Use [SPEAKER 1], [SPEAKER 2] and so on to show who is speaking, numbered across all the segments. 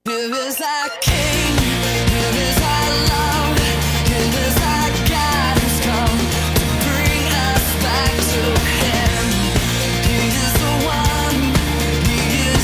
[SPEAKER 1] Here is our King, here is our love, here is our God who's come to bring us back to Him. He is the one, He is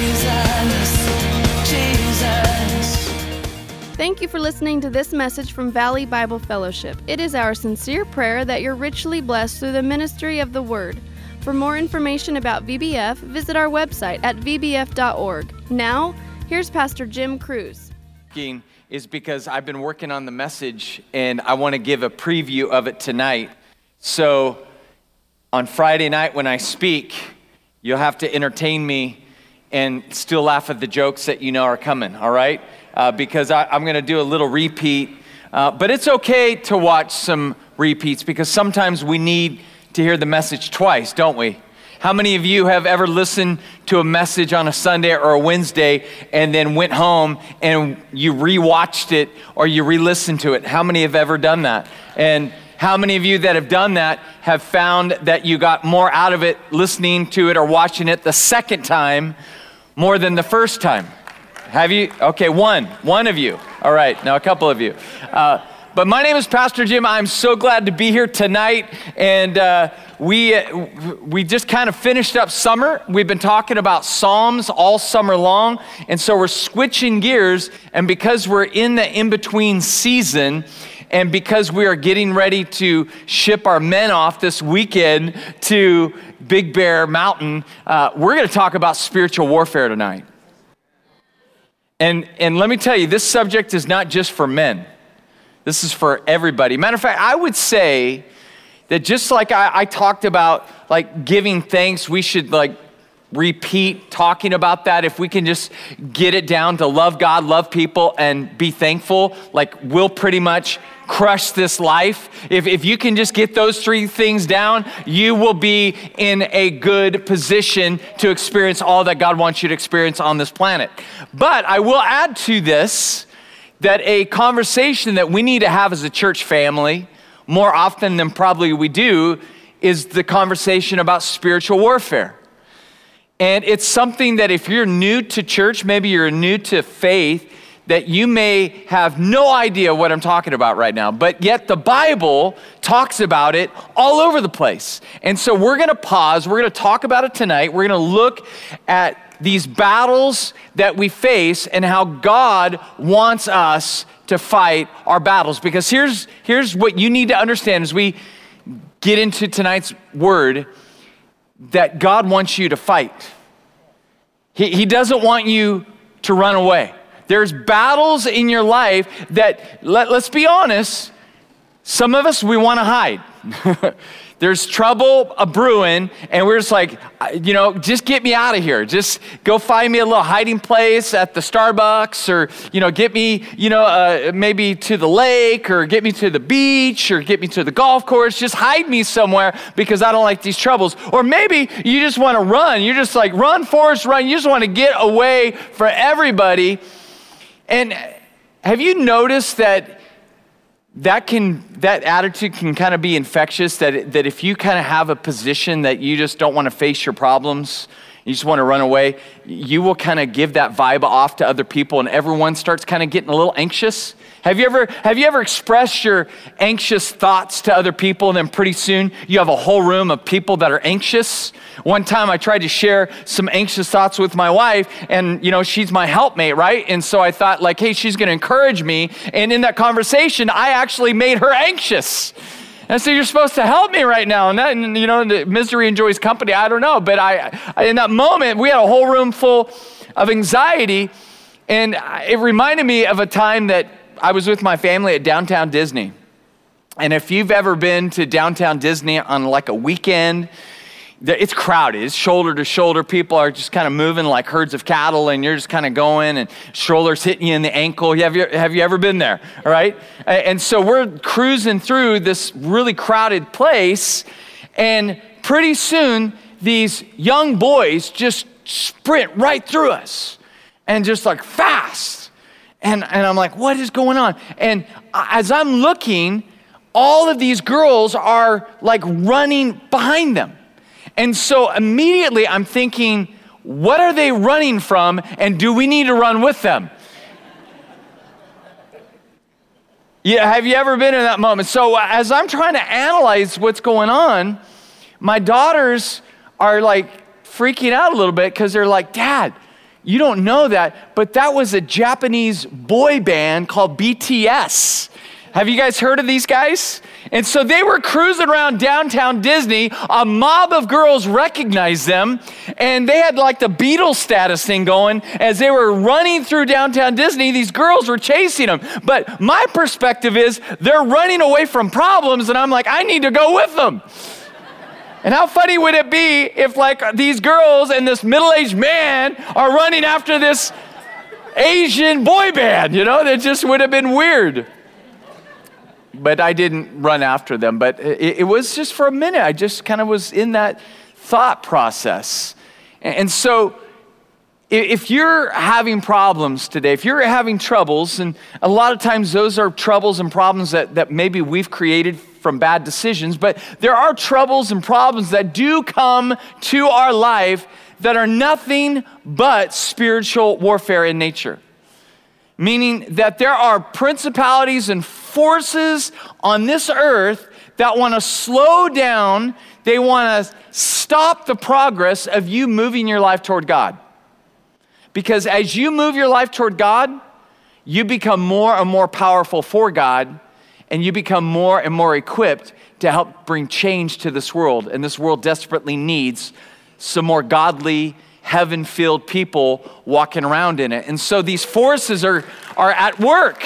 [SPEAKER 1] Jesus.
[SPEAKER 2] Thank you for listening to this message from Valley Bible Fellowship. It is our sincere prayer that you're richly blessed through the ministry of the Word. For more information about VBF, visit our website at vbf.org. Now, here's Pastor Jim Cruz.
[SPEAKER 3] Is because I've been working on the message and I want to give a preview of it tonight. So on Friday night when I speak, you'll have to entertain me and still laugh at the jokes that you know are coming, all right? Because I'm going to do a little repeat. But it's okay to watch some repeats because sometimes we need to hear the message twice, don't we? How many of you have ever listened to a message on a Sunday or a Wednesday and then went home and you rewatched it or you re-listened to it? How many have ever done that? And how many of you that have done that have found that you got more out of it listening to it or watching it the second time more than the first time? Have you? Okay, one of you. All right, now a couple of you. But my name is Pastor Jim. I'm so glad to be here tonight. And we just kind of finished up summer. We've been talking about Psalms all summer long. And so we're switching gears. And because we're in the in-between season, and because we are getting ready to ship our men off this weekend to Big Bear Mountain, we're going to talk about spiritual warfare tonight. And let me tell you, this subject is not just for men. This is for everybody. Matter of fact, I would say that just like I talked about like giving thanks, we should like repeat talking about that. If we can just get it down to love God, love people, and be thankful, like we'll pretty much crush this life. If you can just get those three things down, you will be in a good position to experience all that God wants you to experience on this planet. But I will add to this that a conversation that we need to have as a church family, more often than probably we do, is the conversation about spiritual warfare. And it's something that if you're new to church, maybe you're new to faith, that you may have no idea what I'm talking about right now, but yet the Bible talks about it all over the place. And so we're gonna pause, we're gonna talk about it tonight, we're gonna look at these battles that we face and how God wants us to fight our battles. Because here's what you need to understand as we get into tonight's word, that God wants you to fight. He doesn't want you to run away. There's battles in your life that, let's be honest, some of us, we want to hide. There's trouble a-brewing, and we're just like, just get me out of here. Just go find me a little hiding place at the Starbucks, or, get me, maybe to the lake, or get me to the beach, or get me to the golf course. Just hide me somewhere because I don't like these troubles. Or maybe you just want to run. You're just like, run, Forrest, run. You just want to get away from everybody. And have you noticed that attitude can kind of be infectious, that if you kind of have a position that you just don't want to face your problems, you just want to run away, you will kind of give that vibe off to other people and everyone starts kind of getting a little anxious. Have you ever expressed your anxious thoughts to other people and then pretty soon you have a whole room of people that are anxious? One time I tried to share some anxious thoughts with my wife and she's my helpmate, right? And so I thought like, hey, she's going to encourage me. And in that conversation, I actually made her anxious. And so you're supposed to help me right now. And the misery enjoys company. I don't know. But I in that moment, we had a whole room full of anxiety. And it reminded me of a time that I was with my family at Downtown Disney. And if you've ever been to Downtown Disney on like a weekend, it's crowded. It's shoulder to shoulder. People are just kind of moving like herds of cattle, and you're just kind of going, and strollers hitting you in the ankle. Have you ever been there? All right. And so we're cruising through this really crowded place, and pretty soon these young boys just sprint right through us, and just like fast. And I'm like, what is going on? And as I'm looking, all of these girls are like running behind them. And so immediately I'm thinking, what are they running from, and do we need to run with them? Yeah, have you ever been in that moment? So as I'm trying to analyze what's going on, my daughters are like freaking out a little bit because they're like, Dad, you don't know that, but that was a Japanese boy band called BTS. Have you guys heard of these guys? And so they were cruising around downtown Disney. A mob of girls recognized them, and they had like the Beatles status thing going. As they were running through downtown Disney, these girls were chasing them. But my perspective is they're running away from problems, and I'm like, I need to go with them. And how funny would it be if like these girls and this middle-aged man are running after this Asian boy band, you know? That just would have been weird. But I didn't run after them. But it was just for a minute. I just kind of was in that thought process. And so if you're having problems today, if you're having troubles, and a lot of times those are troubles and problems that maybe we've created from bad decisions, but there are troubles and problems that do come to our life that are nothing but spiritual warfare in nature. Meaning that there are principalities and forces on this earth that want to slow down, they want to stop the progress of you moving your life toward God. Because as you move your life toward God, you become more and more powerful for God, and you become more and more equipped to help bring change to this world. And this world desperately needs some more godly, heaven-filled people walking around in it. And so these forces are at work.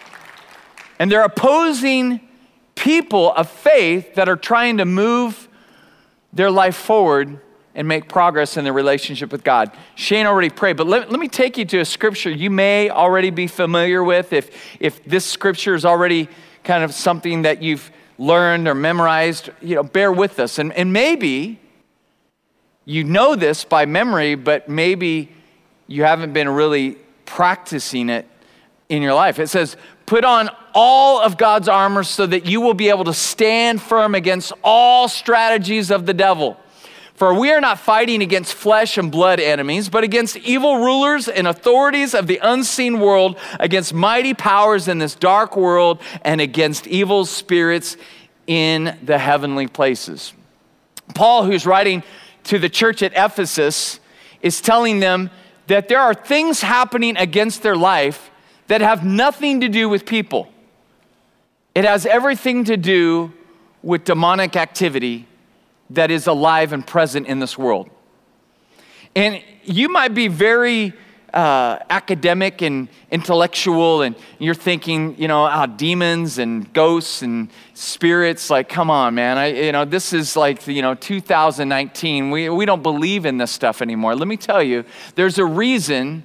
[SPEAKER 3] And they're opposing people of faith that are trying to move their life forward and make progress in their relationship with God. Shane already prayed, but let me take you to a scripture you may already be familiar with. If this scripture is already kind of something that you've learned or memorized, bear with us. And maybe you know this by memory, but maybe you haven't been really practicing it in your life. It says, put on all of God's armor so that you will be able to stand firm against all strategies of the devil. For we are not fighting against flesh and blood enemies, but against evil rulers and authorities of the unseen world, against mighty powers in this dark world, and against evil spirits in the heavenly places. Paul, who's writing to the church at Ephesus, is telling them that there are things happening against their life that have nothing to do with people. It has everything to do with demonic activity that is alive and present in this world. And you might be very academic and intellectual, and you're thinking, demons and ghosts and spirits, like, come on, man. This is like, 2019. We don't believe in this stuff anymore. Let me tell you, there's a reason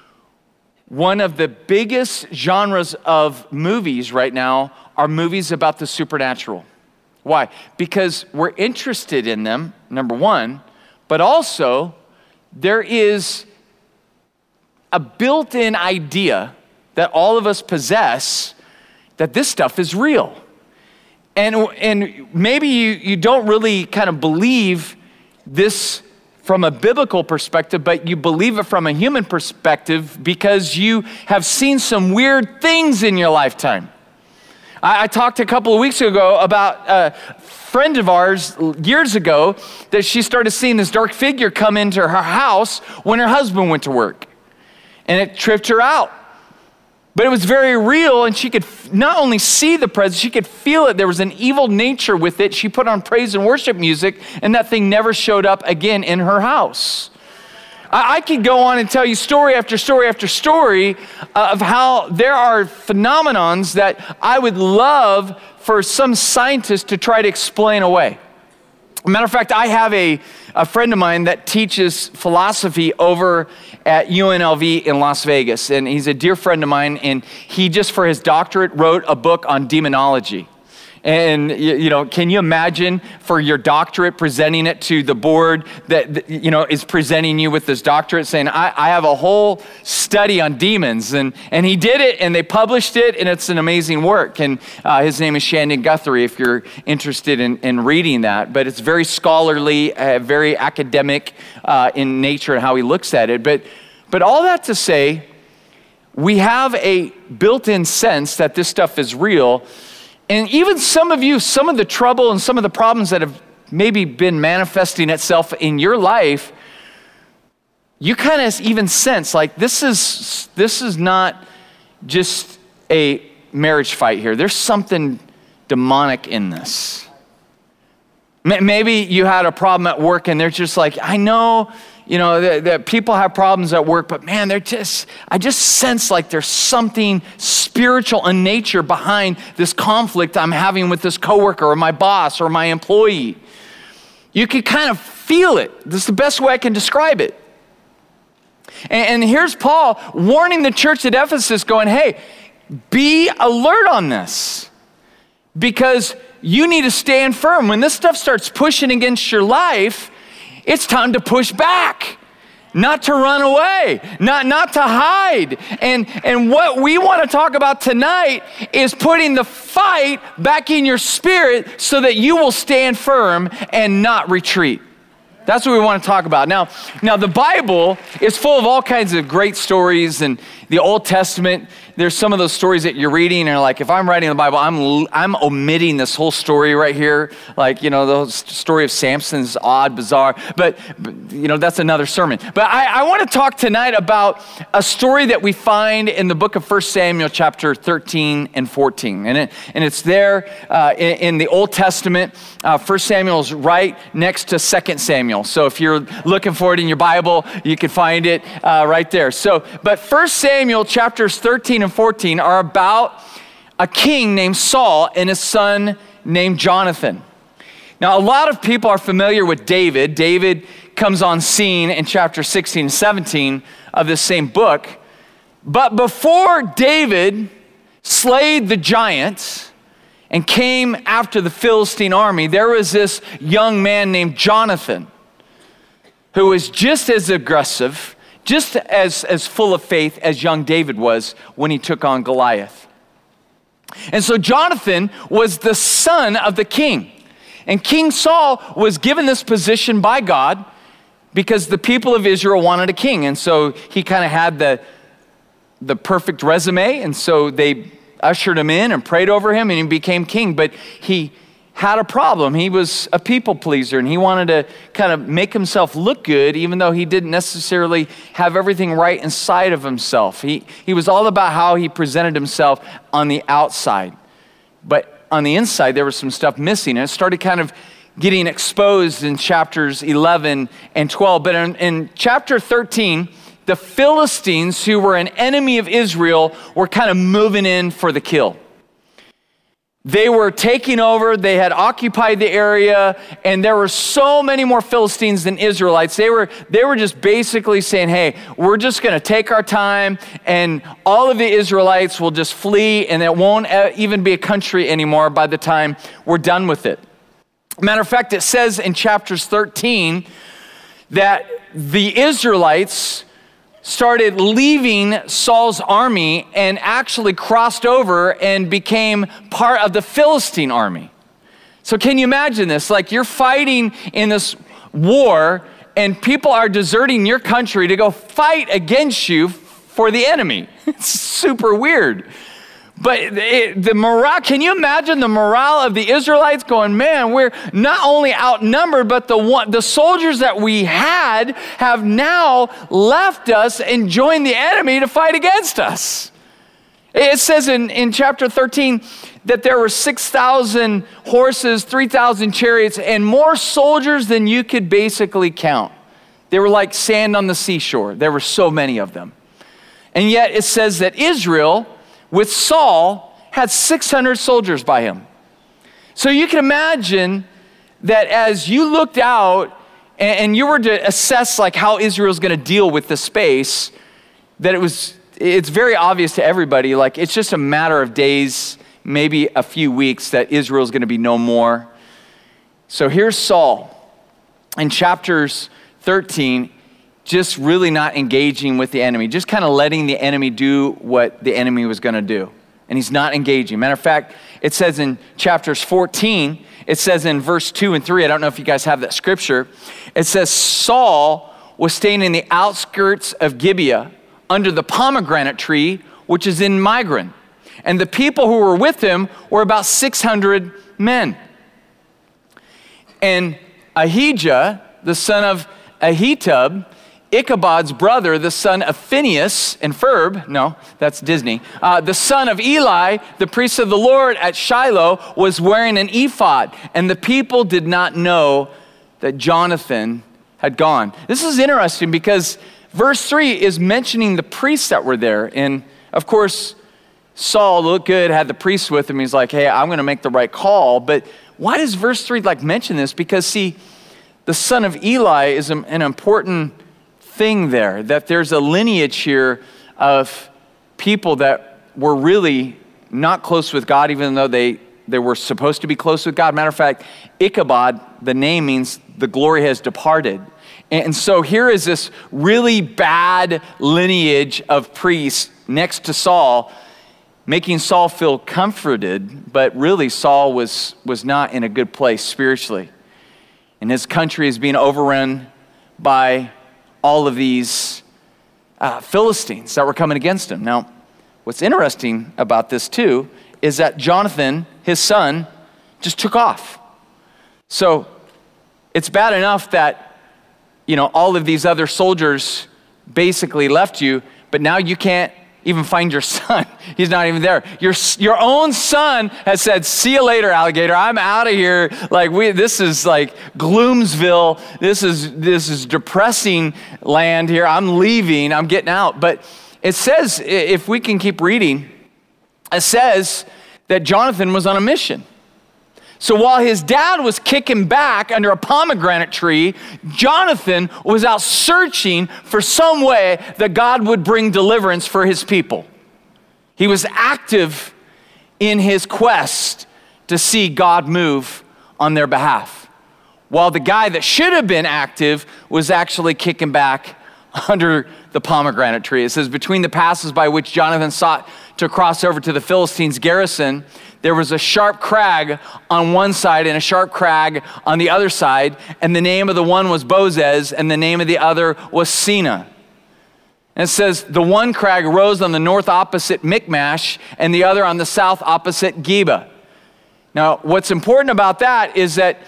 [SPEAKER 3] one of the biggest genres of movies right now are movies about the supernatural. Why? Because we're interested in them, number one, but also there is a built-in idea that all of us possess that this stuff is real. And maybe you don't really kind of believe this from a biblical perspective, but you believe it from a human perspective because you have seen some weird things in your lifetime. I talked a couple of weeks ago about a friend of ours years ago that she started seeing this dark figure come into her house when her husband went to work. And it tripped her out. But it was very real, and she could not only see the presence, she could feel it. There was an evil nature with it. She put on praise and worship music, and that thing never showed up again in her house. I could go on and tell you story after story after story of how there are phenomenons that I would love for some scientist to try to explain away. Matter of fact, I have a friend of mine that teaches philosophy over at UNLV in Las Vegas, and he's a dear friend of mine, and he just for his doctorate wrote a book on demonology. And, can you imagine for your doctorate presenting it to the board that, is presenting you with this doctorate saying, I have a whole study on demons. And he did it and they published it and it's an amazing work. And his name is Shandon Guthrie if you're interested in reading that. But it's very scholarly, very academic in nature and how he looks at it. But all that to say, we have a built-in sense that this stuff is real. And even some of you, some of the trouble and some of the problems that have maybe been manifesting itself in your life, you kind of even sense like this is not just a marriage fight here. There's something demonic in this. Maybe you had a problem at work and they're just like, I know, that people have problems at work, but man, I just sense like there's something spiritual in nature behind this conflict I'm having with this coworker or my boss or my employee. You can kind of feel it. This is the best way I can describe it. And here's Paul warning the church at Ephesus going, hey, be alert on this because you need to stand firm. When this stuff starts pushing against your life, it's time to push back, not to run away, not to hide. And what we want to talk about tonight is putting the fight back in your spirit so that you will stand firm and not retreat. That's what we want to talk about. Now the Bible is full of all kinds of great stories, and the Old Testament, there's some of those stories that you're reading and you're like, if I'm writing the Bible, I'm omitting this whole story right here. Like, the story of Samson is odd, bizarre, but that's another sermon. But I want to talk tonight about a story that we find in the book of 1 Samuel chapter 13 and 14. And it's there in the Old Testament. 1 Samuel is right next to 2 Samuel. So if you're looking for it in your Bible, you can find it right there. But 1 Samuel chapters 13 and 14 are about a king named Saul and his son named Jonathan. Now, a lot of people are familiar with David. David comes on scene in chapter 16 and 17 of this same book. But before David slayed the giants and came after the Philistine army, there was this young man named Jonathan who was just as aggressive, just as full of faith as young David was when he took on Goliath. And so Jonathan was the son of the king. And King Saul was given this position by God because the people of Israel wanted a king. And so he kind of had the perfect resume. And so they ushered him in and prayed over him and he became king. But he had a problem. He was a people pleaser and he wanted to kind of make himself look good even though he didn't necessarily have everything right inside of himself. He was all about how he presented himself on the outside. But on the inside, there was some stuff missing. And it started kind of getting exposed in chapters 11 and 12. But in chapter 13, the Philistines, who were an enemy of Israel, were kind of moving in for the kill. They were taking over, they had occupied the area, and there were so many more Philistines than Israelites. They were just basically saying, hey, we're just going to take our time, and all of the Israelites will just flee, and it won't even be a country anymore by the time we're done with it. Matter of fact, it says in chapters 13 that the Israelites started leaving Saul's army and actually crossed over and became part of the Philistine army. So can you imagine this? Like you're fighting in this war and people are deserting your country to go fight against you for the enemy. It's super weird. But the morale, can you imagine the morale of the Israelites going, man, we're not only outnumbered, but the soldiers that we had have now left us and joined the enemy to fight against us. It says in chapter 13 that there were 6,000 horses, 3,000 chariots, and more soldiers than you could basically count. They were like sand on the seashore. There were so many of them. And yet it says that Israel, with Saul, had 600 soldiers by him. So you can imagine that as you looked out and you were to assess like how Israel's going to deal with the space, that it's very obvious to everybody, like it's just a matter of days, maybe a few weeks that Israel's going to be no more. So here's Saul in chapters 13, just really not engaging with the enemy, just kind of letting the enemy do what the enemy was going to do. And he's not engaging. Matter of fact, it says in chapters 14, it says in verse 2 and 3, I don't know if you guys have that scripture, it says Saul was staying in the outskirts of Gibeah under the pomegranate tree, which is in Migron. And the people who were with him were about 600 men. And Ahijah, the son of Ahitub, Ichabod's brother, the son of Phinehas and Ferb, no, that's Disney, the son of Eli, the priest of the Lord at Shiloh, was wearing an ephod. And the people did not know that Jonathan had gone. This is interesting because verse 3 is mentioning the priests that were there. And of course, Saul looked good, had the priests with him. He's like, hey, I'm going to make the right call. But why does verse 3 mention this? Because see, the son of Eli is an important thing there, that there's a lineage here of people that were really not close with God, even though they were supposed to be close with God. Matter of fact, Ichabod, the name means the glory has departed. And so here is this really bad lineage of priests next to Saul, making Saul feel comforted, but really Saul was not in a good place spiritually. And his country is being overrun by all of these Philistines that were coming against him. Now, what's interesting about this too is that Jonathan, his son, just took off. So it's bad enough that, all of these other soldiers basically left you, but now you can't even find your son. He's not even there. Your own son has said, see you later, alligator. I'm out of here. This is like Gloomsville. This is depressing land here. I'm leaving. I'm getting out. But it says, if we can keep reading, it says that Jonathan was on a mission. So while his dad was kicking back under a pomegranate tree, Jonathan was out searching for some way that God would bring deliverance for his people. He was active in his quest to see God move on their behalf, while the guy that should have been active was actually kicking back under the pomegranate tree. It says, between the passes by which Jonathan sought to cross over to the Philistines' garrison, there was a sharp crag on one side and a sharp crag on the other side, and the name of the one was Bozez, and the name of the other was Sina. And it says, the one crag rose on the north opposite Michmash, and the other on the south opposite Geba. Now, what's important about that is that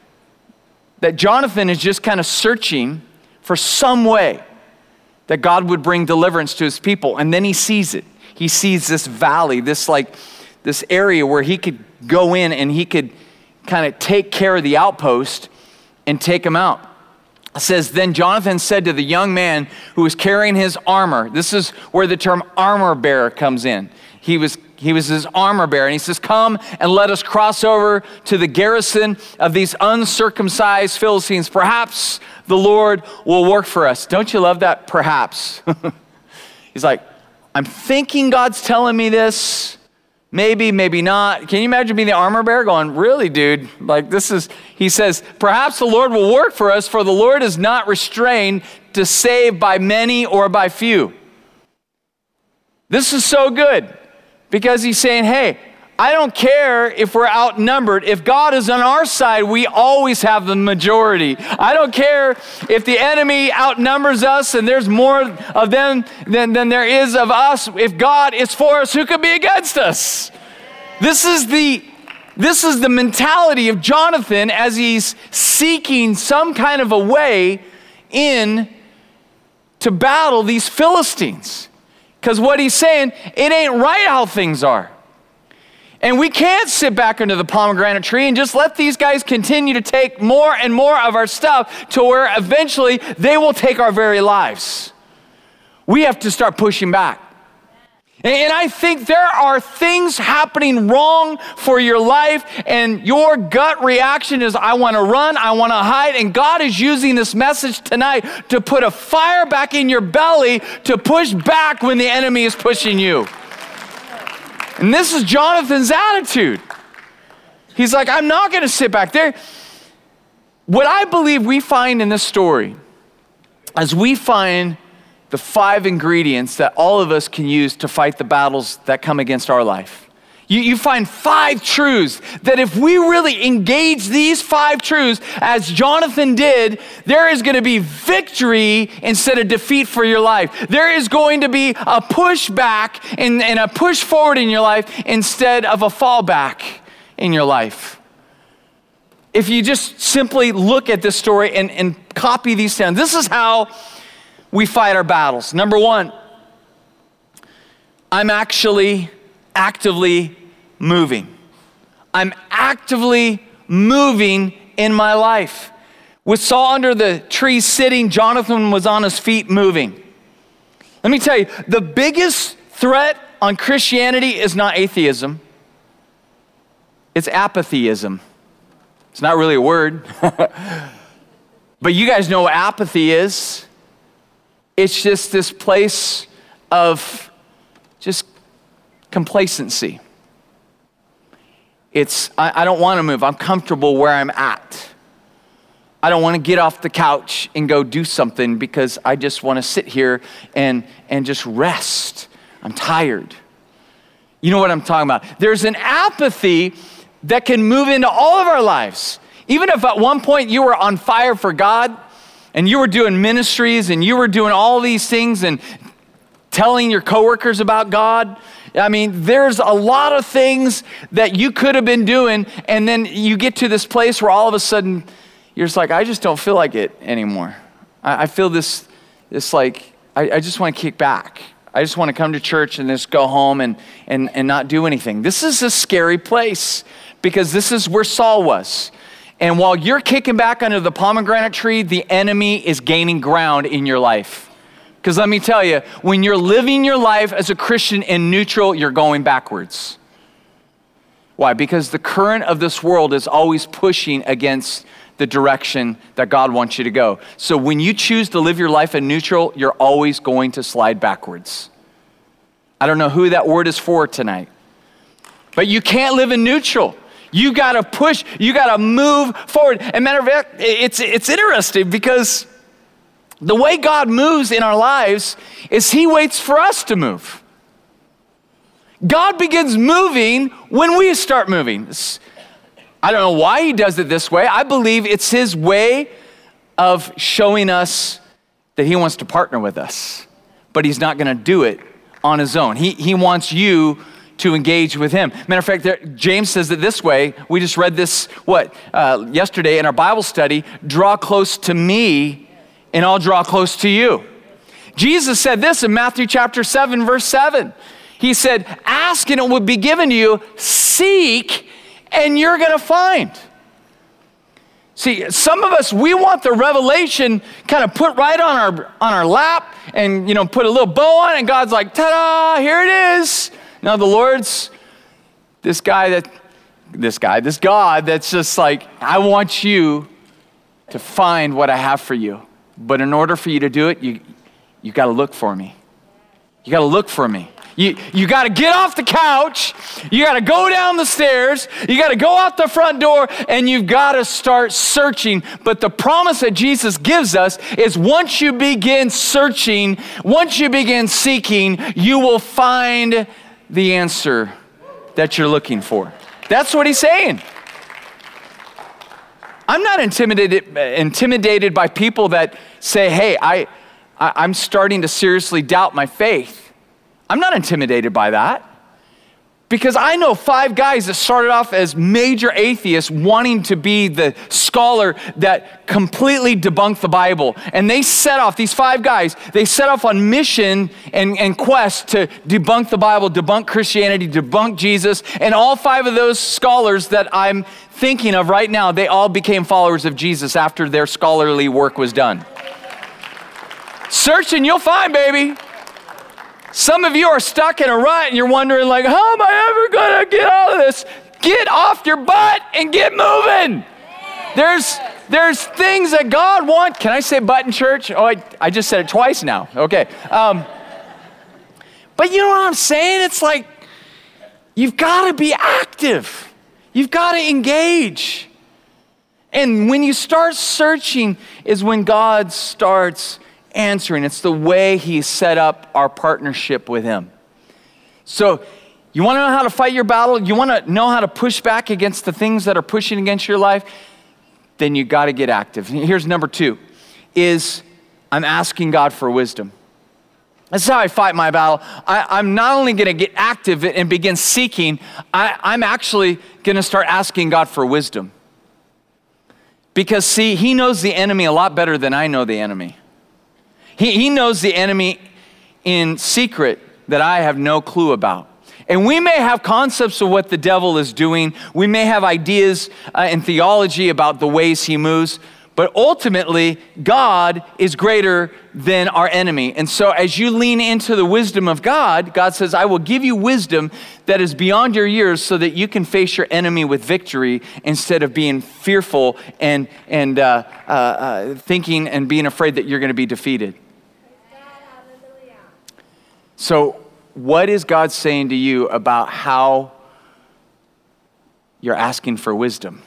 [SPEAKER 3] Jonathan is just kind of searching for some way that God would bring deliverance to his people, and then he sees it. He sees this valley, this area where he could go in and he could kind of take care of the outpost and take them out. It says, then Jonathan said to the young man who was carrying his armor, this is where the term armor bearer comes in. He was his armor bearer, and he says, come and let us cross over to the garrison of these uncircumcised Philistines. Perhaps the Lord will work for us. Don't you love that? Perhaps. He's like, I'm thinking God's telling me this. Maybe, maybe not. Can you imagine being the armor bearer going, really, dude? He says, perhaps the Lord will work for us, for the Lord is not restrained to save by many or by few. This is so good because he's saying, hey, I don't care if we're outnumbered. If God is on our side, we always have the majority. I don't care if the enemy outnumbers us and there's more of them than there is of us. If God is for us, who could be against us? This is the mentality of Jonathan as he's seeking some kind of a way in to battle these Philistines. Because what he's saying, it ain't right how things are. And we can't sit back under the pomegranate tree and just let these guys continue to take more and more of our stuff to where eventually they will take our very lives. We have to start pushing back. And I think there are things happening wrong for your life, and your gut reaction is, I want to run, I want to hide, and God is using this message tonight to put a fire back in your belly to push back when the enemy is pushing you. And this is Jonathan's attitude. He's like, I'm not going to sit back there. What I believe we find in this story is we find the 5 ingredients that all of us can use to fight the battles that come against our life. You find 5 truths that if we really engage these 5 truths as Jonathan did, there is going to be victory instead of defeat for your life. There is going to be a push back and a push forward in your life instead of a fall back in your life. If you just simply look at this story and copy these down, this is how we fight our battles. Number 1, I'm actually actively moving. I'm actively moving in my life. With Saul under the tree sitting, Jonathan was on his feet moving. Let me tell you, the biggest threat on Christianity is not atheism. It's apatheism. It's not really a word. But you guys know what apathy is. It's just this place of just complacency. I don't want to move. I'm comfortable where I'm at. I don't want to get off the couch and go do something because I just want to sit here and just rest. I'm tired. You know what I'm talking about. There's an apathy that can move into all of our lives. Even if at one point you were on fire for God and you were doing ministries and you were doing all these things and telling your coworkers about God. I mean, there's a lot of things that you could have been doing, and then you get to this place where all of a sudden you're just like, I just don't feel like it anymore. I feel this like, I just want to kick back. I just want to come to church and just go home and not do anything. This is a scary place because this is where Saul was. And while you're kicking back under the pomegranate tree, the enemy is gaining ground in your life. Because let me tell you, when you're living your life as a Christian in neutral, you're going backwards. Why? Because the current of this world is always pushing against the direction that God wants you to go. So when you choose to live your life in neutral, you're always going to slide backwards. I don't know who that word is for tonight. But you can't live in neutral. You got to push. You got to move forward. And matter of fact, it's interesting because the way God moves in our lives is he waits for us to move. God begins moving when we start moving. I don't know why he does it this way. I believe it's his way of showing us that he wants to partner with us, but he's not going to do it on his own. He wants you to engage with him. Matter of fact, James says it this way. We just read this, yesterday in our Bible study. Draw close to me and I'll draw close to you. Jesus said this in Matthew chapter 7, verse 7. He said, ask and it will be given to you. Seek and you're going to find. See, some of us, we want the revelation kind of put right on our lap and, put a little bow on it, and God's like, ta-da, here it is. Now the Lord's this God that's just like, I want you to find what I have for you. But in order for you to do it, you got to look for me. You got to look for me. You got to get off the couch. You got to go down the stairs. You got to go out the front door, and you've got to start searching. But the promise that Jesus gives us is once you begin searching, once you begin seeking, you will find the answer that you're looking for. That's what he's saying. I'm not intimidated by people that say, hey, I'm starting to seriously doubt my faith. I'm not intimidated by that. Because I know 5 guys that started off as major atheists wanting to be the scholar that completely debunked the Bible. And they set off, these 5 guys, they set off on mission and quest to debunk the Bible, debunk Christianity, debunk Jesus. And all 5 of those scholars that I'm thinking of right now, they all became followers of Jesus after their scholarly work was done. Search and you'll find, baby. Some of you are stuck in a rut and you're wondering like, how am I ever gonna get out of this? Get off your butt and get moving. There's things that God wants. Can I say butt in church? Oh, I just said it twice now. Okay. But you know what I'm saying? It's like, you've got to be active. You've got to engage. And when you start searching is when God starts answering. It's the way he set up our partnership with him. So you want to know how to fight your battle? You want to know how to push back against the things that are pushing against your life? Then you got to get active. Here's number 2, is I'm asking God for wisdom. This is how I fight my battle. I'm not only going to get active and begin seeking, I'm actually going to start asking God for wisdom. Because see, he knows the enemy a lot better than I know the enemy. He knows the enemy in secret that I have no clue about. And we may have concepts of what the devil is doing. We may have ideas and theology about the ways he moves. But ultimately, God is greater than our enemy. And so as you lean into the wisdom of God, God says, I will give you wisdom that is beyond your years so that you can face your enemy with victory instead of being fearful and thinking and being afraid that you're going to be defeated. So what is God saying to you about how you're asking for wisdom?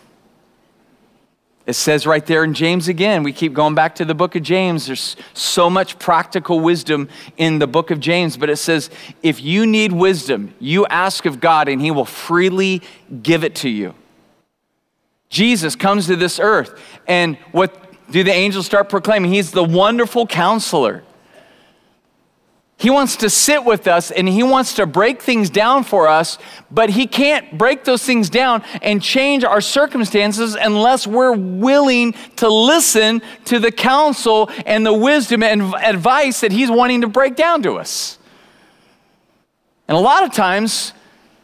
[SPEAKER 3] It says right there in James again, we keep going back to the book of James. There's so much practical wisdom in the book of James, but it says, if you need wisdom, you ask of God and he will freely give it to you. Jesus comes to this earth, and what do the angels start proclaiming? He's the wonderful counselor. He wants to sit with us and he wants to break things down for us, but he can't break those things down and change our circumstances unless we're willing to listen to the counsel and the wisdom and advice that he's wanting to break down to us. And a lot of times,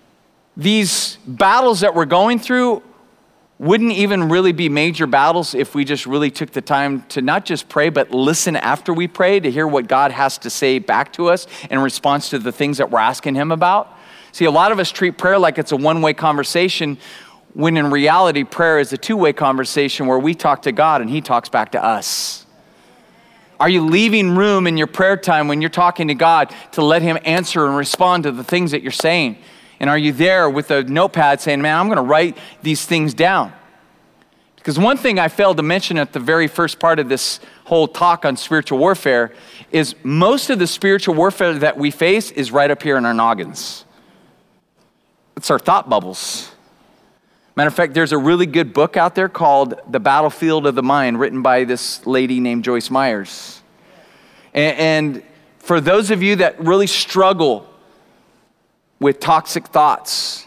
[SPEAKER 3] these battles that we're going through wouldn't even really be major battles if we just really took the time to not just pray, but listen after we pray to hear what God has to say back to us in response to the things that we're asking him about. See, a lot of us treat prayer like it's a one-way conversation, when in reality, prayer is a two-way conversation where we talk to God and he talks back to us. Are you leaving room in your prayer time when you're talking to God to let him answer and respond to the things that you're saying? And are you there with a notepad saying, man, I'm going to write these things down? Because one thing I failed to mention at the very first part of this whole talk on spiritual warfare is most of the spiritual warfare that we face is right up here in our noggins. It's our thought bubbles. Matter of fact, there's a really good book out there called The Battlefield of the Mind, written by this lady named Joyce Myers. And for those of you that really struggle with toxic thoughts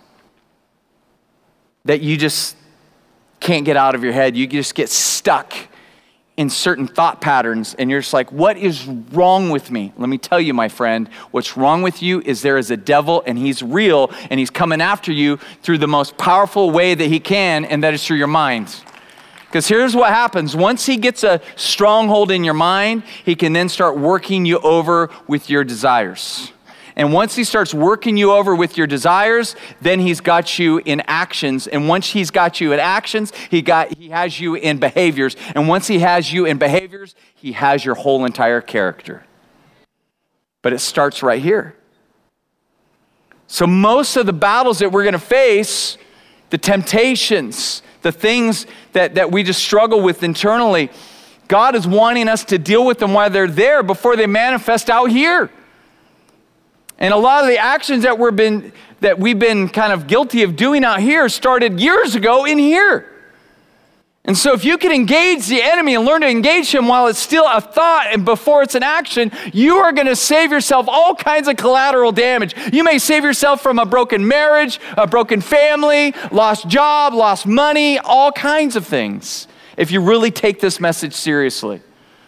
[SPEAKER 3] that you just can't get out of your head, you just get stuck in certain thought patterns and you're just like, what is wrong with me? Let me tell you, my friend, what's wrong with you is there is a devil and he's real and he's coming after you through the most powerful way that he can, and that is through your mind. Because here's what happens. Once he gets a stronghold in your mind, he can then start working you over with your desires. And once he starts working you over with your desires, then he's got you in actions. And once he's got you in actions, he has you in behaviors. And once he has you in behaviors, he has your whole entire character. But it starts right here. So most of the battles that we're going to face, the temptations, the things that we just struggle with internally, God is wanting us to deal with them while they're there before they manifest out here. And a lot of the actions that we've been kind of guilty of doing out here started years ago in here. And so if you can engage the enemy and learn to engage him while it's still a thought and before it's an action, you are going to save yourself all kinds of collateral damage. You may save yourself from a broken marriage, a broken family, lost job, lost money, all kinds of things, if you really take this message seriously.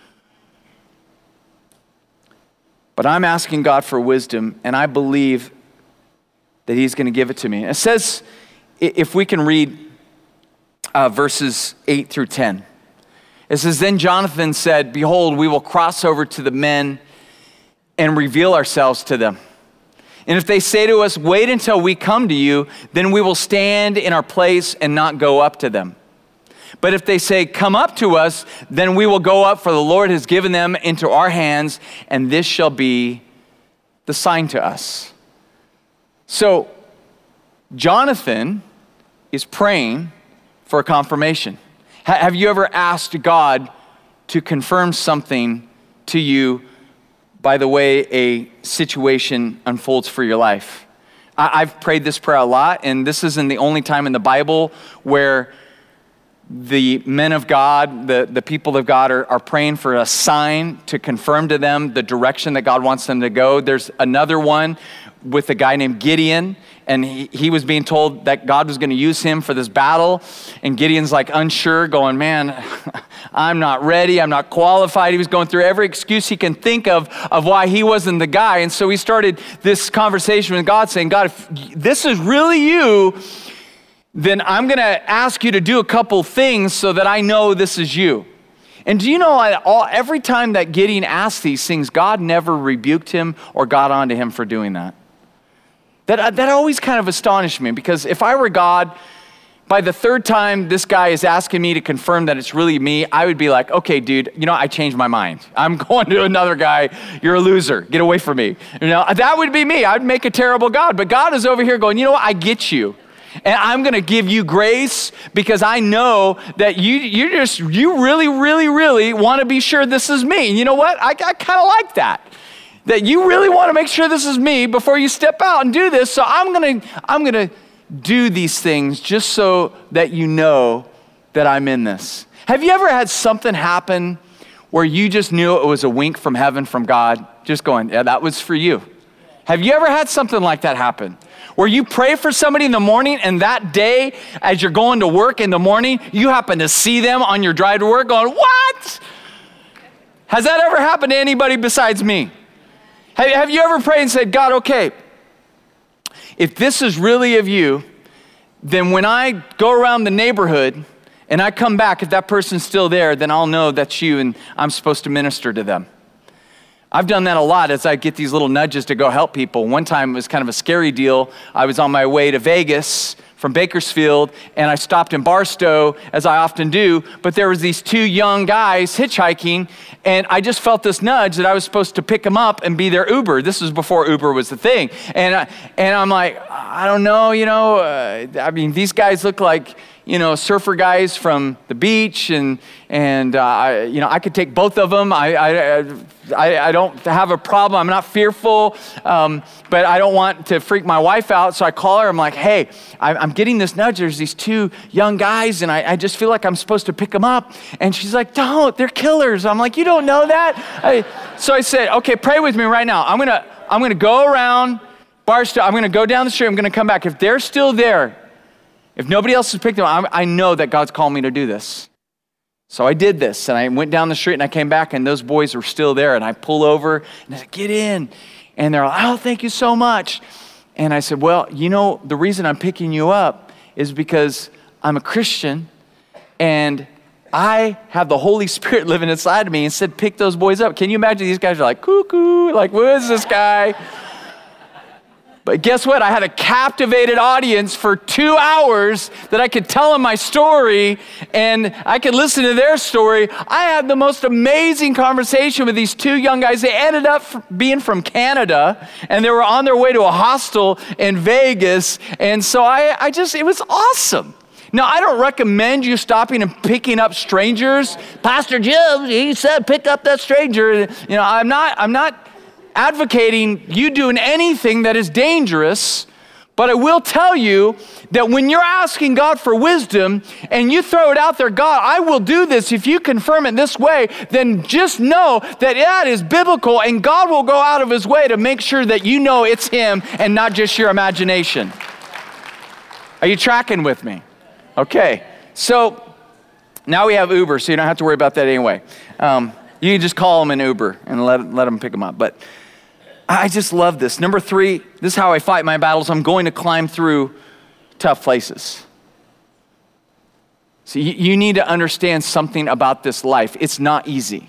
[SPEAKER 3] But I'm asking God for wisdom, and I believe that he's going to give it to me. It says, if we can read verses 8 through 10. It says, then Jonathan said, behold, we will cross over to the men and reveal ourselves to them. And if they say to us, wait until we come to you, then we will stand in our place and not go up to them. But if they say, come up to us, then we will go up, for the Lord has given them into our hands, and this shall be the sign to us. So Jonathan is praying for a confirmation. Have you ever asked God to confirm something to you by the way a situation unfolds for your life? I've prayed this prayer a lot, and this isn't the only time in the Bible where the men of God, the people of God are praying for a sign to confirm to them the direction that God wants them to go. There's another one with a guy named Gideon, and he was being told that God was going to use him for this battle, and Gideon's like unsure, going, man, I'm not ready, I'm not qualified. He was going through every excuse he can think of why he wasn't the guy, and so he started this conversation with God saying, God, if this is really you, then I'm going to ask you to do a couple things so that I know this is you. And do you know, every time that Gideon asked these things, God never rebuked him or got onto him for doing that. That always kind of astonished me, because if I were God, by the third time this guy is asking me to confirm that it's really me, I would be like, okay, dude, I changed my mind. I'm going to another guy. You're a loser. Get away from me. That would be me. I'd make a terrible God. But God is over here going, you know what? I get you. And I'm going to give you grace because I know that you really, really, really want to be sure this is me. And you know what? I kind of like that. That you really want to make sure this is me before you step out and do this. So I'm going to do these things just so that you know that I'm in this. Have you ever had something happen where you just knew it was a wink from heaven, from God, just going, yeah, that was for you? Have you ever had something like that happen? Where you pray for somebody in the morning, and that day, as you're going to work in the morning, you happen to see them on your drive to work going, what? Has that ever happened to anybody besides me? Have you ever prayed and said, God, okay, if this is really of you, then when I go around the neighborhood and I come back, if that person's still there, then I'll know that's you and I'm supposed to minister to them. I've done that a lot as I get these little nudges to go help people. One time it was kind of a scary deal. I was on my way to Vegas from Bakersfield, and I stopped in Barstow, as I often do, but there was these two young guys hitchhiking, and I just felt this nudge that I was supposed to pick them up and be their Uber. This was before Uber was the thing. And I'm like, I don't know, these guys look like, surfer guys from the beach, and I could take both of them. I don't have a problem. I'm not fearful, but I don't want to freak my wife out. So I call her. I'm like, hey, I'm getting this nudge. There's these two young guys, and I just feel like I'm supposed to pick them up. And she's like, don't, they're killers. I'm like, you don't know that? So I said, okay, pray with me right now. I'm gonna go around Barstow. I'm gonna go down the street. I'm gonna come back. If they're still there, if nobody else has picked them up, I know that God's called me to do this. So I did this, and I went down the street, and I came back, and those boys were still there, and I pull over, and I said, get in. And they're like, oh, thank you so much. And I said, well, the reason I'm picking you up is because I'm a Christian, and I have the Holy Spirit living inside of me, and said, pick those boys up. Can you imagine these guys are like, cuckoo, like, who is this guy? But guess what? I had a captivated audience for 2 hours that I could tell them my story, and I could listen to their story. I had the most amazing conversation with these two young guys. They ended up being from Canada, and they were on their way to a hostel in Vegas. And so it was awesome. Now, I don't recommend you stopping and picking up strangers. Pastor Jim, he said, pick up that stranger. I'm not advocating you doing anything that is dangerous, but I will tell you that when you're asking God for wisdom and you throw it out there, God, I will do this if you confirm it this way, then just know that is biblical, and God will go out of his way to make sure that you know it's him and not just your imagination. Are you tracking with me? Okay, so now we have Uber, so you don't have to worry about that anyway. You can just call them an Uber and let them pick them up. But I just love this. Number 3, this is how I fight my battles. I'm going to climb through tough places. So you need to understand something about this life. It's not easy.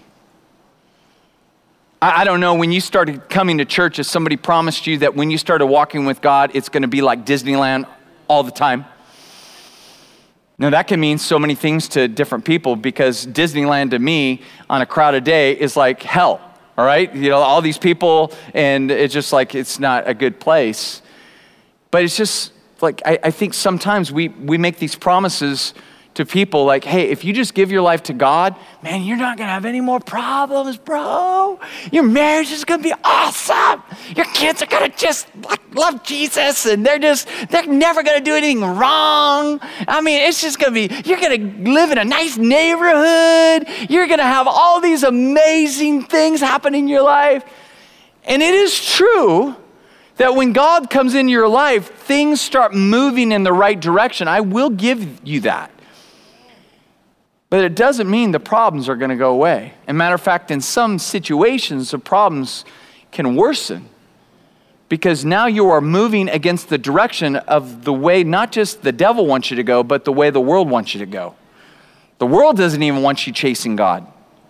[SPEAKER 3] I don't know, when you started coming to church, if somebody promised you that when you started walking with God, it's going to be like Disneyland all the time. Now, that can mean so many things to different people, because Disneyland to me on a crowded day is like hell, all right? All these people, and it's just like, it's not a good place. But it's just like, I think sometimes we make these promises to people like, hey, if you just give your life to God, man, you're not gonna have any more problems, bro. Your marriage is gonna be awesome. Your kids are gonna just love Jesus, and they're never gonna do anything wrong. I mean, it's just gonna be, you're gonna live in a nice neighborhood. You're gonna have all these amazing things happen in your life. And it is true that when God comes into your life, things start moving in the right direction. I will give you that. But it doesn't mean the problems are going to go away. As a matter of fact, in some situations, the problems can worsen because now you are moving against the direction of the way not just the devil wants you to go, but the way the world wants you to go. The world doesn't even want you chasing God.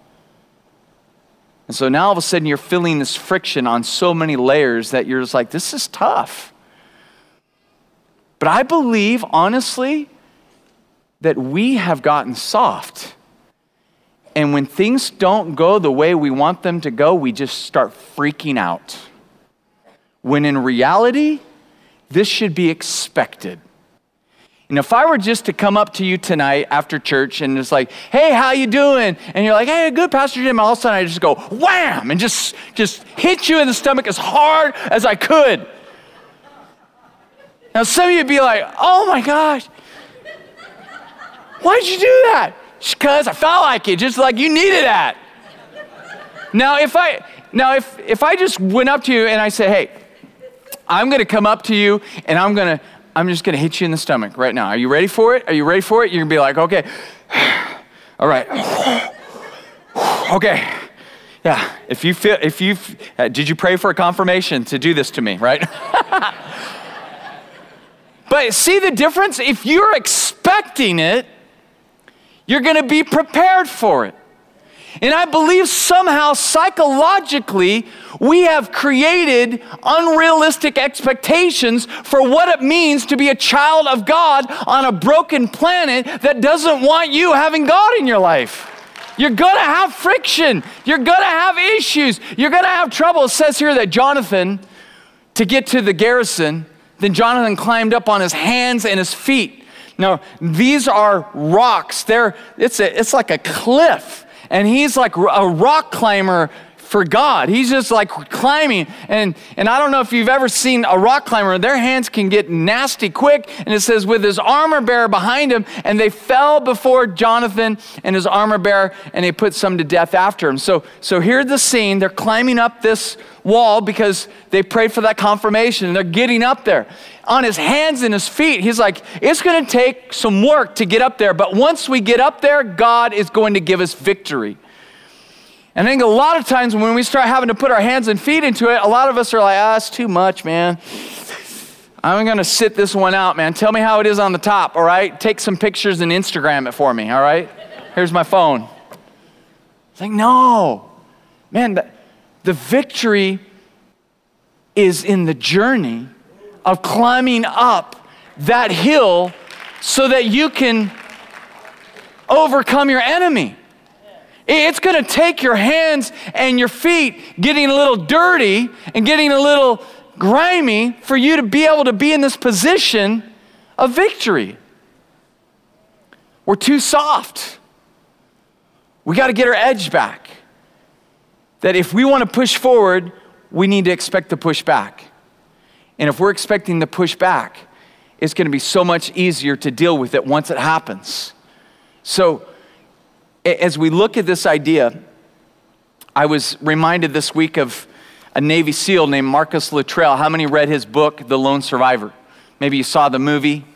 [SPEAKER 3] And so now all of a sudden you're feeling this friction on so many layers that you're just like, this is tough. But I believe, honestly, that we have gotten soft. And when things don't go the way we want them to go, we just start freaking out. When in reality, this should be expected. And if I were just to come up to you tonight after church and it's like, hey, how you doing? And you're like, hey, good, Pastor Jim. All of a sudden I just go, wham, and just hit you in the stomach as hard as I could. Now some of you would be like, oh my gosh, why'd you do that? Just because I felt like it, just like you needed that. Now, if I just went up to you and I say, hey, I'm going to come up to you and I'm just going to hit you in the stomach right now. Are you ready for it? Are you ready for it? You're going to be like, okay, all right, okay, yeah. Did you pray for a confirmation to do this to me, right? But see the difference? If you're expecting it, you're going to be prepared for it. And I believe somehow psychologically we have created unrealistic expectations for what it means to be a child of God on a broken planet that doesn't want you having God in your life. You're going to have friction. You're going to have issues. You're going to have trouble. It says here that Jonathan, to get to the garrison, then Jonathan climbed up on his hands and his feet. Now, these are rocks. It's like a cliff. And he's like a rock climber for God. He's just like climbing. And I don't know if you've ever seen a rock climber. Their hands can get nasty quick. And it says with his armor bearer behind him, and they fell before Jonathan and his armor bearer, and they put some to death after him. So here's the scene. They're climbing up this wall because they prayed for that confirmation. And they're getting up there. On his hands and his feet, he's like, it's going to take some work to get up there. But once we get up there, God is going to give us victory. And I think a lot of times when we start having to put our hands and feet into it, a lot of us are like, it's too much, man. I'm going to sit this one out, man. Tell me how it is on the top, all right? Take some pictures and Instagram it for me, all right? Here's my phone. It's like, no. Man, the victory is in the journey of climbing up that hill so that you can overcome your enemy. It's going to take your hands and your feet getting a little dirty and getting a little grimy for you to be able to be in this position of victory. We're too soft. We got to get our edge back. That if we want to push forward, we need to expect to push back. And if we're expecting to push back, it's going to be so much easier to deal with it once it happens. So as we look at this idea, I was reminded this week of a Navy SEAL named Marcus Luttrell. How many read his book, The Lone Survivor? Maybe you saw the movie.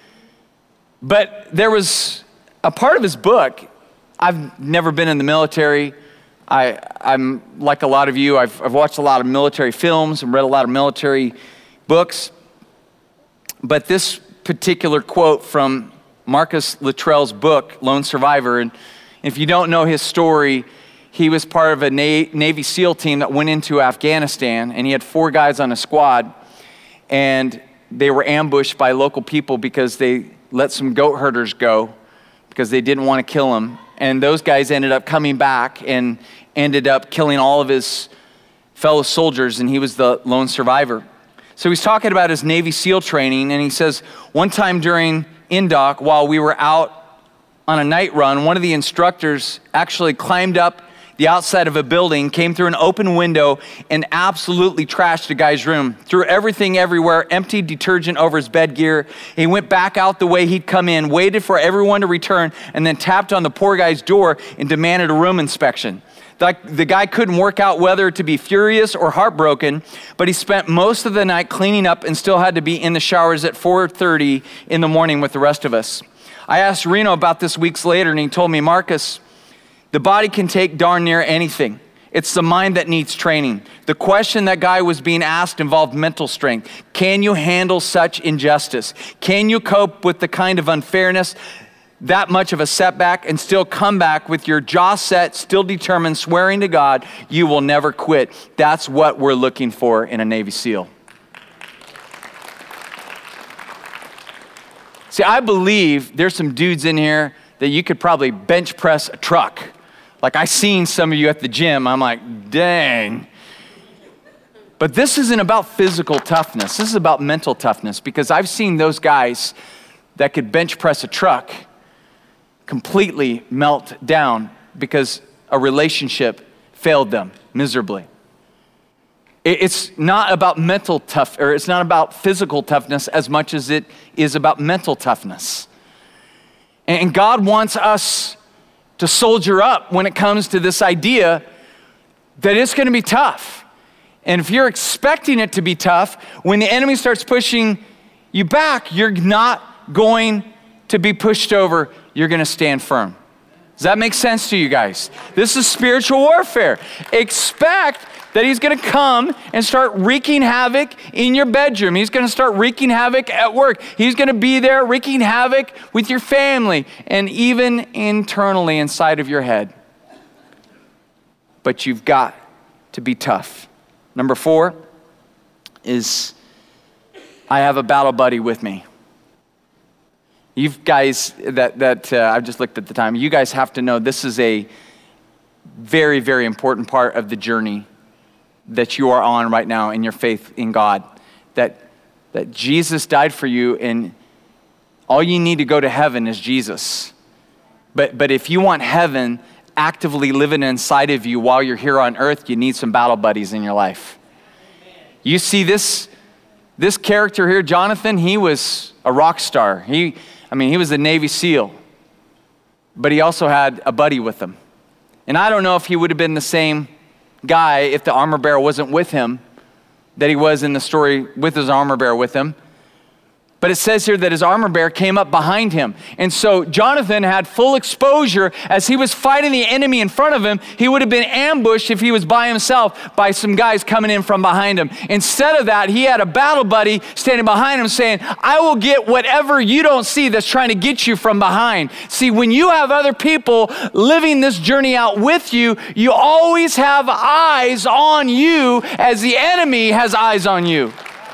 [SPEAKER 3] But there was a part of his book. I've never been in the military. I'm like a lot of you. I've watched a lot of military films and read a lot of military books. But this particular quote from Marcus Luttrell's book, Lone Survivor, and if you don't know his story, he was part of a Navy SEAL team that went into Afghanistan, and he had 4 guys on a squad, and they were ambushed by local people because they let some goat herders go because they didn't want to kill him. And those guys ended up coming back and ended up killing all of his fellow soldiers, and he was the lone survivor. So he's talking about his Navy SEAL training, and he says, one time during Indoc, while we were out on a night run, one of the instructors actually climbed up the outside of a building, came through an open window, and absolutely trashed a guy's room. Threw everything everywhere, emptied detergent over his bed gear. He went back out the way he'd come in, waited for everyone to return, and then tapped on the poor guy's door and demanded a room inspection. The guy couldn't work out whether to be furious or heartbroken, but he spent most of the night cleaning up and still had to be in the showers at 4:30 in the morning with the rest of us. I asked Reno about this weeks later, and he told me, Marcus, the body can take darn near anything. It's the mind that needs training. The question that guy was being asked involved mental strength. Can you handle such injustice? Can you cope with the kind of unfairness, that much of a setback, and still come back with your jaw set, still determined, swearing to God, you will never quit? That's what we're looking for in a Navy SEAL. See, I believe there's some dudes in here that you could probably bench press a truck. Like, I seen some of you at the gym, I'm like, dang. But this isn't about physical toughness. This is about mental toughness, because I've seen those guys that could bench press a truck completely melt down because a relationship failed them miserably. It's not about it's not about physical toughness as much as it is about mental toughness. And God wants us to soldier up when it comes to this idea that it's going to be tough. And if you're expecting it to be tough, when the enemy starts pushing you back, you're not going to be pushed over. You're going to stand firm. Does that make sense to you guys? This is spiritual warfare. Expect that he's going to come and start wreaking havoc in your bedroom. He's going to start wreaking havoc at work. He's going to be there wreaking havoc with your family and even internally inside of your head. But you've got to be tough. Number 4 is I have a battle buddy with me. You guys I've just looked at the time. You guys have to know this is a very, very important part of the journey that you are on right now in your faith in God. That Jesus died for you, and all you need to go to heaven is Jesus. But if you want heaven actively living inside of you while you're here on earth, you need some battle buddies in your life. You see this character here, Jonathan, he was a rock star. He was a Navy SEAL, but he also had a buddy with him. And I don't know if he would have been the same guy if the armor bearer wasn't with him that he was in the story with his armor bearer with him. But it says here that his armor bearer came up behind him. And so Jonathan had full exposure as he was fighting the enemy in front of him. He would have been ambushed if he was by himself by some guys coming in from behind him. Instead of that, he had a battle buddy standing behind him saying, I will get whatever you don't see that's trying to get you from behind. See, when you have other people living this journey out with you, you always have eyes on you as the enemy has eyes on you.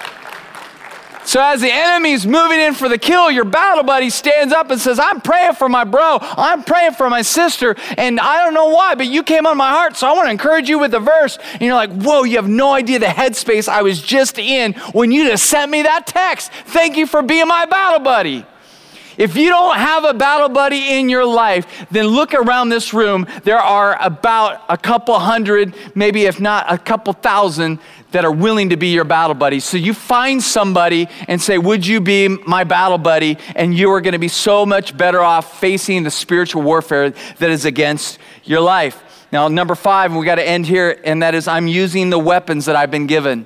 [SPEAKER 3] So as the enemy's moving in for the kill, your battle buddy stands up and says, I'm praying for my bro. I'm praying for my sister. And I don't know why, but you came on my heart, so I want to encourage you with a verse. And you're like, whoa, you have no idea the headspace I was just in when you just sent me that text. Thank you for being my battle buddy. If you don't have a battle buddy in your life, then look around this room. There are about a couple hundred, maybe if not a couple thousand, that are willing to be your battle buddy. So you find somebody and say, would you be my battle buddy? And you are going to be so much better off facing the spiritual warfare that is against your life. Now, number 5, and we got to end here, and that is I'm using the weapons that I've been given.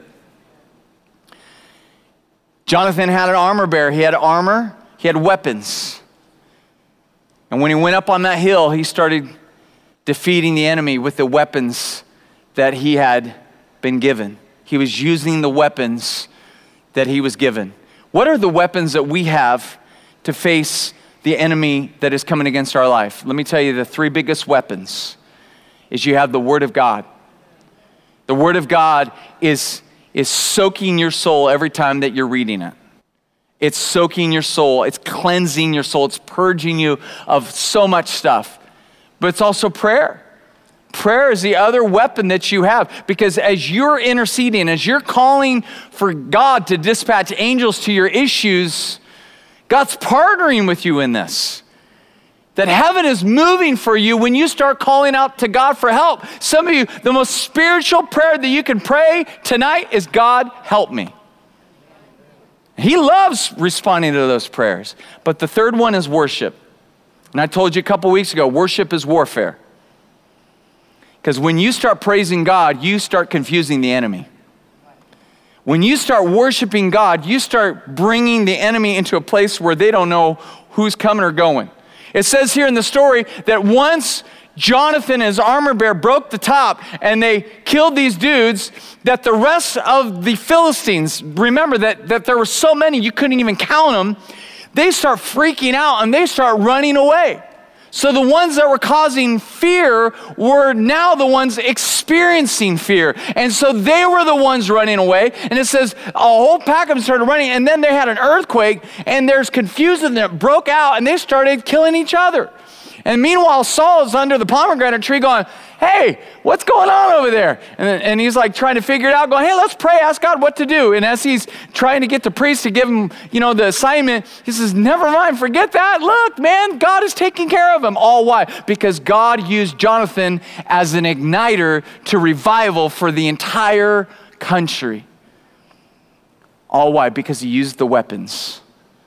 [SPEAKER 3] Jonathan had an armor bearer. He had armor. He had weapons. And when he went up on that hill, he started defeating the enemy with the weapons that he had been given. He was using the weapons that he was given. What are the weapons that we have to face the enemy that is coming against our life? Let me tell you, the 3 biggest weapons is you have the Word of God. The Word of God is soaking your soul every time that you're reading it. It's soaking your soul. It's cleansing your soul. It's purging you of so much stuff. But it's also prayer. prayer is the other weapon that you have, because as you're interceding, as you're calling for God to dispatch angels to your issues, God's partnering with you in this. That heaven is moving for you when you start calling out to God for help. Some of you, the most spiritual prayer that you can pray tonight is, God, help me. He loves responding to those prayers. But the third one is worship. And I told you a couple weeks ago, worship is warfare. Because when you start praising God, you start confusing the enemy. When you start worshiping God, you start bringing the enemy into a place where they don't know who's coming or going. It says here in the story that once Jonathan and his armor bearer broke the top and they killed these dudes, that the rest of the Philistines, remember that there were so many, you couldn't even count them, they start freaking out and they start running away. So the ones that were causing fear were now the ones experiencing fear. And so they were the ones running away. And it says a whole pack of them started running, and then they had an earthquake, and there's confusion that broke out, and they started killing each other. And meanwhile, Saul is under the pomegranate tree going, hey, what's going on over there? And he's like trying to figure it out, going, hey, let's pray, ask God what to do. And as he's trying to get the priest to give him, the assignment, he says, never mind, forget that. Look, man, God is taking care of him. All why? Because God used Jonathan as an igniter to revival for the entire country. All why? Because he used the weapons.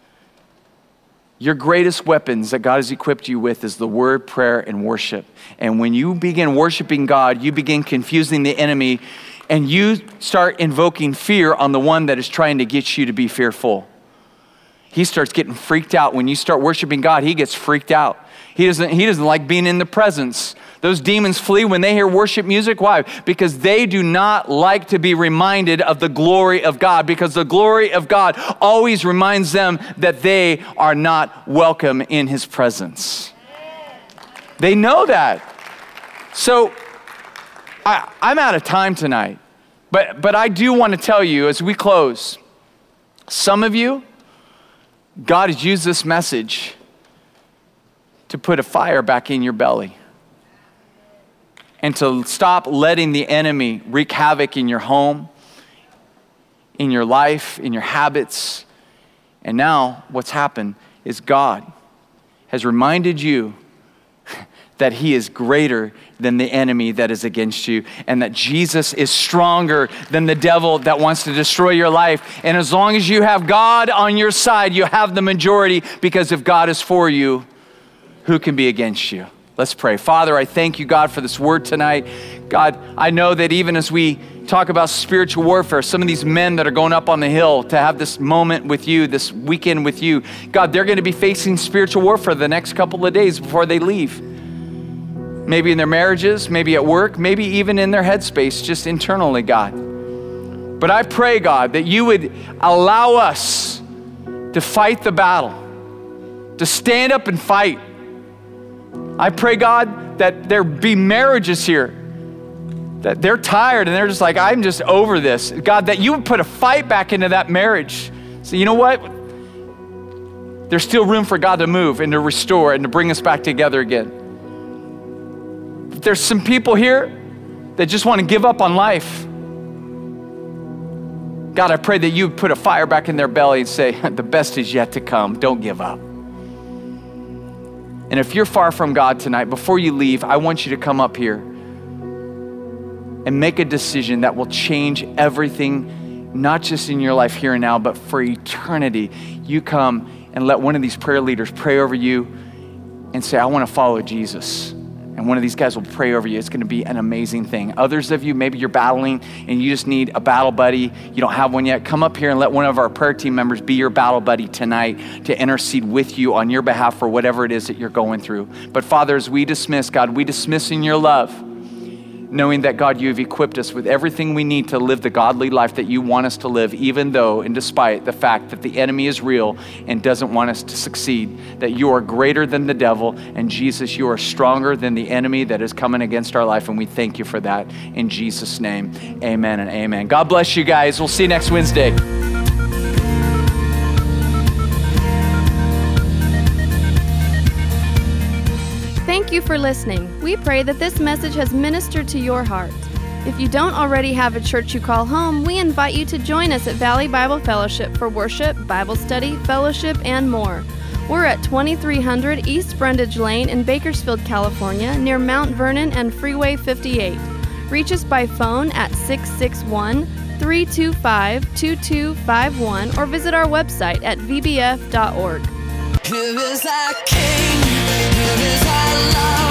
[SPEAKER 3] Your greatest weapons that God has equipped you with is the word, prayer, and worship. And when you begin worshiping God, you begin confusing the enemy, and you start invoking fear on the one that is trying to get you to be fearful. He starts getting freaked out. When you start worshiping God, he gets freaked out. He doesn't like being in the presence. Those demons flee when they hear worship music. Why? Because they do not like to be reminded of the glory of God, because the glory of God always reminds them that they are not welcome in his presence. They know that. So I'm out of time tonight, but I do want to tell you as we close, some of you, God has used this message to put a fire back in your belly and to stop letting the enemy wreak havoc in your home, in your life, in your habits. And now what's happened is God has reminded you that he is greater than the enemy that is against you, and that Jesus is stronger than the devil that wants to destroy your life. And as long as you have God on your side, you have the majority, because if God is for you, who can be against you? Let's pray. Father, I thank you, God, for this word tonight. God, I know that even as we talk about spiritual warfare, some of these men that are going up on the hill to have this moment with you, this weekend with you, God, they're going to be facing spiritual warfare the next couple of days before they leave. Maybe in their marriages, maybe at work, maybe even in their headspace, just internally, God. But I pray, God, that you would allow us to fight the battle, to stand up and fight. I pray, God, that there be marriages here that they're tired and they're just like, I'm just over this. God, that you would put a fight back into that marriage. So you know what? There's still room for God to move and to restore and to bring us back together again. If there's some people here that just want to give up on life, God, I pray that you would put a fire back in their belly and say, the best is yet to come. Don't give up. And if you're far from God tonight, before you leave, I want you to come up here and make a decision that will change everything, not just in your life here and now, but for eternity. You come and let one of these prayer leaders pray over you and say, I want to follow Jesus. And one of these guys will pray over you. It's going to be an amazing thing. Others of you, maybe you're battling and you just need a battle buddy. You don't have one yet. Come up here and let one of our prayer team members be your battle buddy tonight to intercede with you on your behalf for whatever it is that you're going through. But Father, as we dismiss, God, we dismiss in your love, knowing that, God, you have equipped us with everything we need to live the godly life that you want us to live, even though and despite the fact that the enemy is real and doesn't want us to succeed, that you are greater than the devil, and Jesus, you are stronger than the enemy that is coming against our life, and we thank you for that. In Jesus' name, amen and amen. God bless you guys. We'll see you next Wednesday.
[SPEAKER 2] Thank you for listening. We pray that this message has ministered to your heart. If you don't already have a church you call home, we invite you to join us at Valley Bible Fellowship for worship, Bible study, fellowship, and more. We're at 2300 East Brundage Lane in Bakersfield, California, near Mount Vernon and Freeway 58. Reach us by phone at 661-325-2251 or visit our website at vbf.org.
[SPEAKER 1] Here is our King, here is our love.